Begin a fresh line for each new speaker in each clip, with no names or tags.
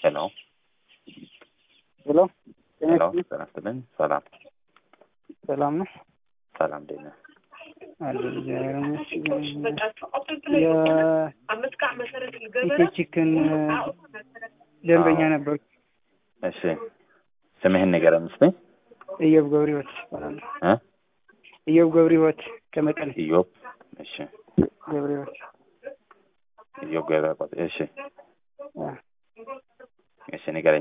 ሄሎ
ሄሎ
ሄሎ ተነስተን ሰላም
ሰላም ነው።
ሰላም ደህና
ቺክን ደንበኛ ነበር።
እሺ ስምህን ንገረኝ እስቲ።
ኢዮብ ገብረሕይወት ኢዮብ ገብረሕይወት ከመቀሌ።
ኢዮብ እሺ
ገብረሕይወት
ኢዮብ ገብረሕይወት እሺ እሺ ንገረኝ።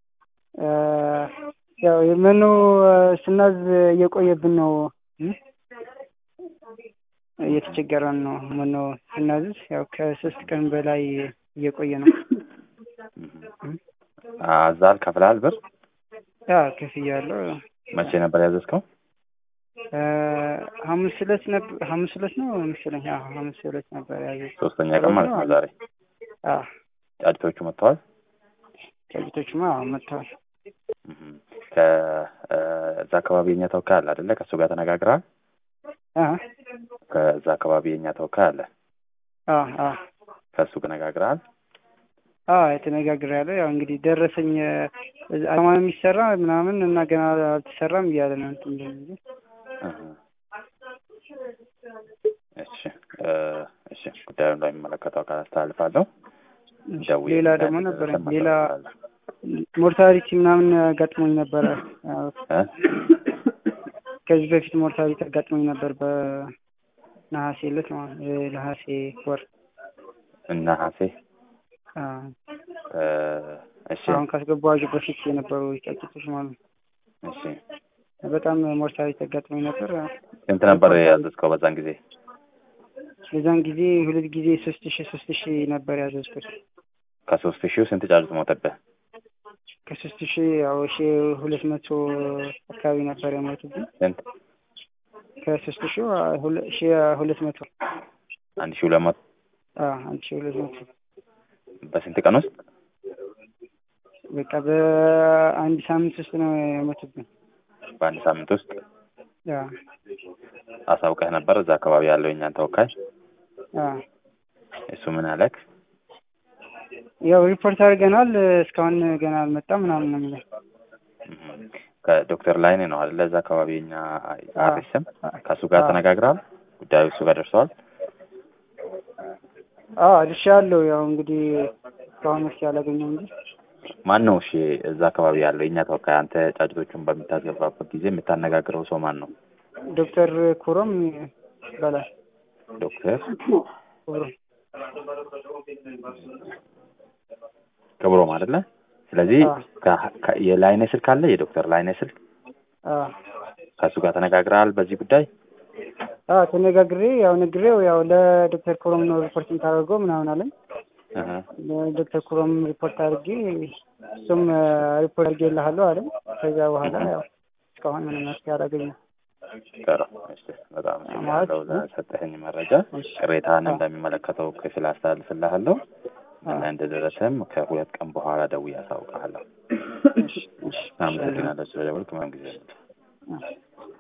ያው የመኖ ስናዝ እየቆየብን ነው፣ እየተቸገረን ነው። መኖ ስናዝዝ ያው ከ3 ቀን በላይ እየቆየ ነው።
አዛል ከፍለሃል ብር?
ከፍያለሁ።
መቼ ነበር ያዘዝከው?
ሐሙስ ዕለት ነው መሰለኝ። ሐሙስ ዕለት ነበር ያዘዝኩት።
3ኛ ቀን ማለት ነው ዛሬ። ጫጭቶቹ መጥተዋል?
ጫጭቶቹማ መጥተዋል።
ከዛ አካባቢ የኛ ተወካይ አለ አይደለ? ከሱ ጋር ተነጋግረሃል? ከዛ አካባቢ የኛ ተወካይ አለ? ከሱ ጋር ተነጋግረሃል?
የተነጋግሬያለሁ። ያው እንግዲህ ደረሰኝ አማን የሚሰራ ምናምን እና ገና አልተሰራም እያለ ነው እንትን እንደዚህ።
እሺ ጉዳዩን ለሚመለከተው አካል አስተላልፋለሁ።
ሌላ ደግሞ ነበር ሌላ ሞርታሊቲ ምናምን አጋጥሞኝ ነበረ። ከዚህ በፊት ሞርታሊቲ አጋጥሞኝ ነበር በነሐሴ ዕለት ነው። ነሐሴ ወር
ነሐሴ እሺ
አሁን ካስገባኋቸው በፊት የነበሩ ጫጭቶች ማለት ነው።
እሺ
በጣም ሞርታሊቲ አጋጥሞኝ ነበር።
ስንት ነበር ያዘዝከው በዛን ጊዜ?
በዛን ጊዜ 2 ጊዜ 3000 ነበር ያዘዝኩት።
ከ3000 ስንት ጫጩት ሞተብህ?
ከ3000 ያው 1200 አካባቢ ነበር የሞቱብኝ።
ስንት?
ከ3000 1200
1200
1200
በስንት ቀን ውስጥ?
በቃ በአንድ ሳምንት ውስጥ ነው የሞቱብኝ።
በአንድ ሳምንት ውስጥ? አሳውቀህ ነበር እዛ አካባቢ ያለው የኛን ተወካይ? እሱ ምን አለክ?
ያው ሪፖርት አድርገናል፣ እስካሁን ገና አልመጣም ምናምን ነው የሚለው።
ከዶክተር ላይኔ ነው አይደል? እዛ አካባቢ የኛ አርኤስም ከሱ ጋር ተነጋግረሃል? ጉዳዩ እሱ ጋር ደርሰዋል?
አድርሻለሁ። ያው እንግዲህ እስካሁን እስኪ አላገኘሁም እንጂ።
ማን ነው እሺ እዛ አካባቢ ያለው የኛ ተወካይ? አንተ ጫጭቶቹን በምታስገባበት ጊዜ የምታነጋግረው ሰው ማን ነው?
ዶክተር ኩሮም ይባላል።
ዶክተር ክብሮም አይደለ? ስለዚህ የላይኔ ስልክ አለ? የዶክተር ላይኔ ስልክ? ከሱ ጋር ተነጋግረሃል በዚህ ጉዳይ?
ተነጋግሬ ያው ነግሬው ያው ለዶክተር ኩሮም ነው ሪፖርት ታደርገው ምናምን አለኝ። ለዶክተር ኩሮም ሪፖርት አድርጌ እሱም ሪፖርት አድርጌልሃለሁ አለኝ። ከዛ በኋላ ያው እስካሁን ምንም መፍትሄ አላገኘሁም።
በጣም አመሰግናለሁ ለሰጠኸኝ መረጃ። ቅሬታህን እንደሚመለከተው ክፍል አስተላልፍልሃለሁ እና እንደደረሰም ከ2 ቀን በኋላ ደውዬ አሳውቅሃለሁ። አመሰግናለሁ ስለደወልክ። ምንም ጊዜ